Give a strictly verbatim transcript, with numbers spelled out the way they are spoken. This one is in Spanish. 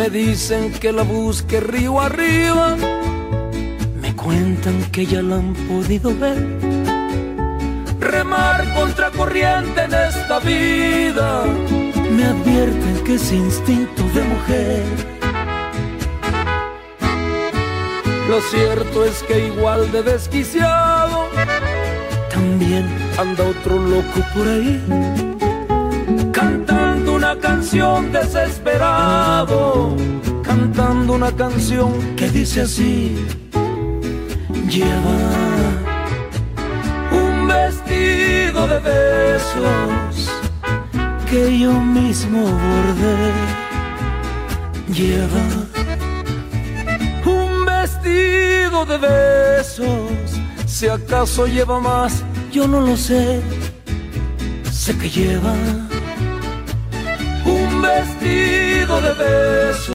Me dicen que la busque río arriba, me cuentan que ya la han podido ver. Remar contra corriente en esta vida, me advierten que es instinto de mujer. Lo cierto es que igual de desquiciado también anda otro loco por ahí, cantando una canción desesperado, cantando una canción que dice así: lleva un vestido de besos que yo mismo bordé, lleva un vestido de besos, si acaso lleva más, yo no lo sé, sé que lleva un vestido de besos.